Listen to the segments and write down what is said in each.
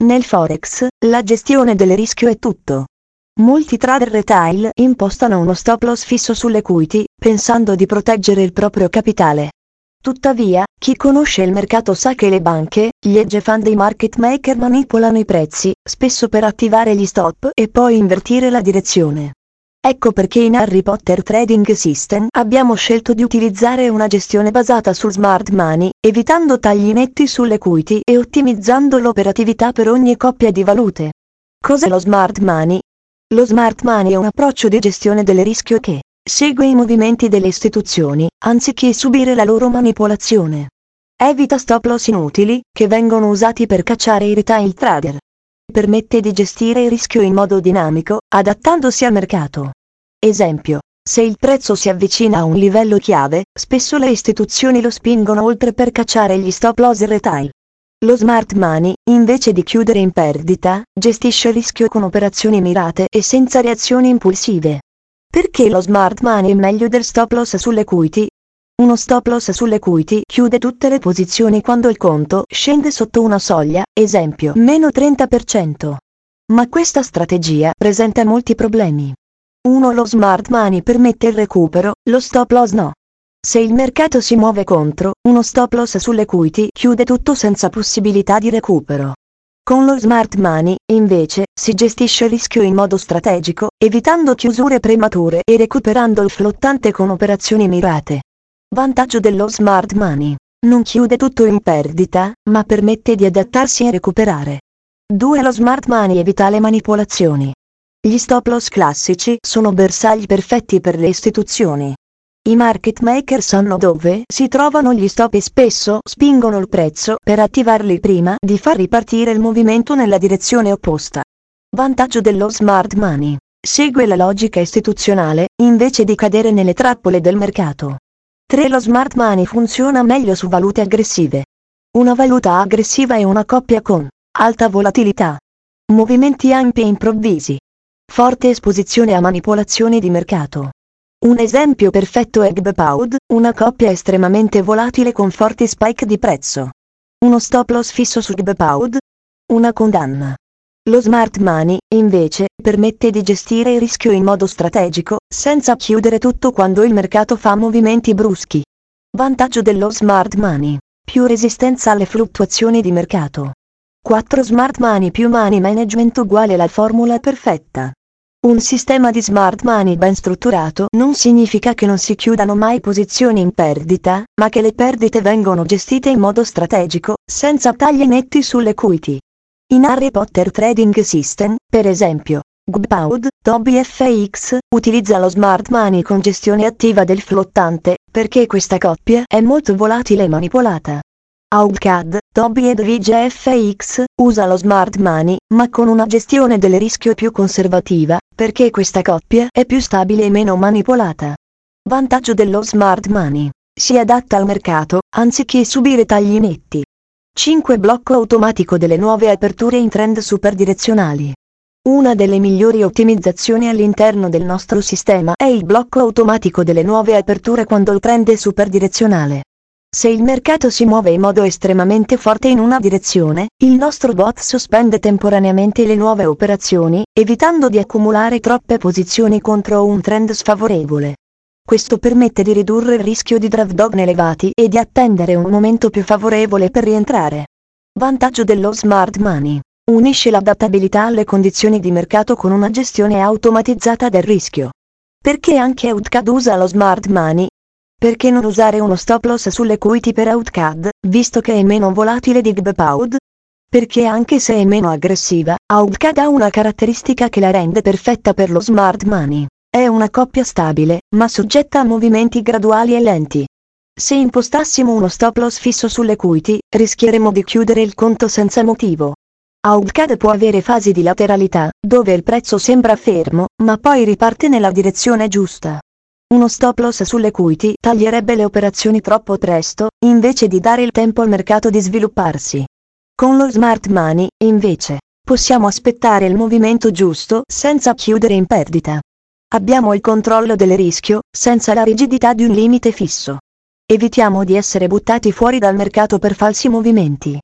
Nel Forex, la gestione del rischio è tutto. Molti trader retail impostano uno stop loss fisso sull'equity, pensando di proteggere il proprio capitale. Tuttavia, chi conosce il mercato sa che le banche, gli hedge fund e i market maker manipolano i prezzi, spesso per attivare gli stop e poi invertire la direzione. Ecco perché in Harry Potter Trading System abbiamo scelto di utilizzare una gestione basata sul smart money, evitando tagli netti sull'equity e ottimizzando l'operatività per ogni coppia di valute. Cos'è lo smart money? Lo smart money è un approccio di gestione del rischio che segue i movimenti delle istituzioni, anziché subire la loro manipolazione. Evita stop loss inutili, che vengono usati per cacciare i retail trader. Permette di gestire il rischio in modo dinamico, adattandosi al mercato. Esempio: se il prezzo si avvicina a un livello chiave, spesso le istituzioni lo spingono oltre per cacciare gli stop loss retail. Lo smart money, invece di chiudere in perdita, gestisce il rischio con operazioni mirate e senza reazioni impulsive. Perché lo smart money è meglio del stop loss sull'equity? Uno stop loss sull'equity chiude tutte le posizioni quando il conto scende sotto una soglia, esempio meno 30%. Ma questa strategia presenta molti problemi. 1. Lo smart money permette il recupero, lo stop loss no. Se il mercato si muove contro, uno stop loss sull'equity chiude tutto senza possibilità di recupero. Con lo smart money, invece, si gestisce il rischio in modo strategico, evitando chiusure premature e recuperando il flottante con operazioni mirate. Vantaggio dello smart money: non chiude tutto in perdita, ma permette di adattarsi e recuperare. 2. Lo smart money evita le manipolazioni. Gli stop loss classici sono bersagli perfetti per le istituzioni. I market maker sanno dove si trovano gli stop e spesso spingono il prezzo per attivarli prima di far ripartire il movimento nella direzione opposta. Vantaggio dello smart money: segue la logica istituzionale, invece di cadere nelle trappole del mercato. 3. Lo smart money funziona meglio su valute aggressive. Una valuta aggressiva è una coppia con alta volatilità, movimenti ampi e improvvisi, forte esposizione a manipolazioni di mercato. Un esempio perfetto è GBP/USD, una coppia estremamente volatile con forti spike di prezzo. Uno stop loss fisso su GBP/USD? Una condanna. Lo smart money, invece, permette di gestire il rischio in modo strategico, senza chiudere tutto quando il mercato fa movimenti bruschi. Vantaggio dello smart money: più resistenza alle fluttuazioni di mercato. 4. Smart money più money management uguale la formula perfetta. Un sistema di smart money ben strutturato non significa che non si chiudano mai posizioni in perdita, ma che le perdite vengono gestite in modo strategico, senza tagli netti sull'equity. In Harry Potter Trading System, per esempio, GBP/USD, TOBI/FX, utilizza lo smart money con gestione attiva del flottante, perché questa coppia è molto volatile e manipolata. AUD/CAD, TOBI ed VGFX, usa lo smart money, ma con una gestione del rischio più conservativa, perché questa coppia è più stabile e meno manipolata. Vantaggio dello smart money: si adatta al mercato, anziché subire tagli netti. 5. Blocco automatico delle nuove aperture in trend superdirezionali. Una delle migliori ottimizzazioni all'interno del nostro sistema è il blocco automatico delle nuove aperture quando il trend è superdirezionale. Se il mercato si muove in modo estremamente forte in una direzione, il nostro bot sospende temporaneamente le nuove operazioni, evitando di accumulare troppe posizioni contro un trend sfavorevole. Questo permette di ridurre il rischio di drawdown elevati e di attendere un momento più favorevole per rientrare. Vantaggio dello smart money: unisce l'adattabilità alle condizioni di mercato con una gestione automatizzata del rischio. Perché anche AUD/CAD usa lo smart money? Perché non usare uno stop loss sull'equity per AUD/CAD, visto che è meno volatile di GBP/USD? Perché anche se è meno aggressiva, AUD/CAD ha una caratteristica che la rende perfetta per lo smart money. È una coppia stabile, ma soggetta a movimenti graduali e lenti. Se impostassimo uno stop loss fisso sull'equity, rischieremmo di chiudere il conto senza motivo. AUD/CAD può avere fasi di lateralità, dove il prezzo sembra fermo, ma poi riparte nella direzione giusta. Uno stop loss sull'equity taglierebbe le operazioni troppo presto, invece di dare il tempo al mercato di svilupparsi. Con lo smart money, invece, possiamo aspettare il movimento giusto senza chiudere in perdita. Abbiamo il controllo del rischio, senza la rigidità di un limite fisso. Evitiamo di essere buttati fuori dal mercato per falsi movimenti.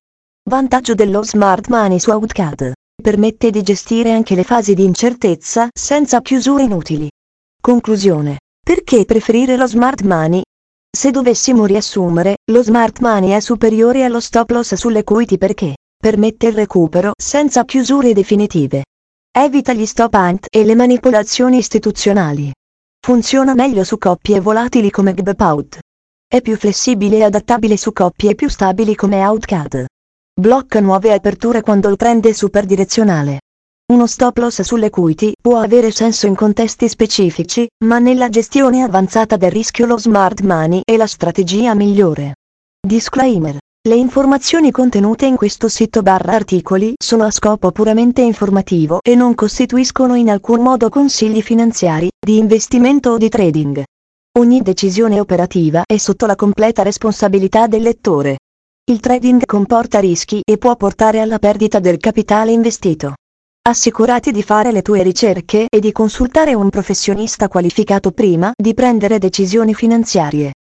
Vantaggio dello smart money su Outcad. Permette di gestire anche le fasi di incertezza senza chiusure inutili. Conclusione. Perché preferire lo smart money? Se dovessimo riassumere, lo smart money è superiore allo stop loss sull'equity perché permette il recupero senza chiusure definitive. Evita gli stop hunt e le manipolazioni istituzionali. Funziona meglio su coppie volatili come GBP. È più flessibile e adattabile su coppie più stabili come Outcad. Blocca nuove aperture quando il trend è superdirezionale. Uno stop loss sull'equity può avere senso in contesti specifici, ma nella gestione avanzata del rischio lo smart money è la strategia migliore. Disclaimer. Le informazioni contenute in questo sito/articoli sono a scopo puramente informativo e non costituiscono in alcun modo consigli finanziari, di investimento o di trading. Ogni decisione operativa è sotto la completa responsabilità del lettore. Il trading comporta rischi e può portare alla perdita del capitale investito. Assicurati di fare le tue ricerche e di consultare un professionista qualificato prima di prendere decisioni finanziarie.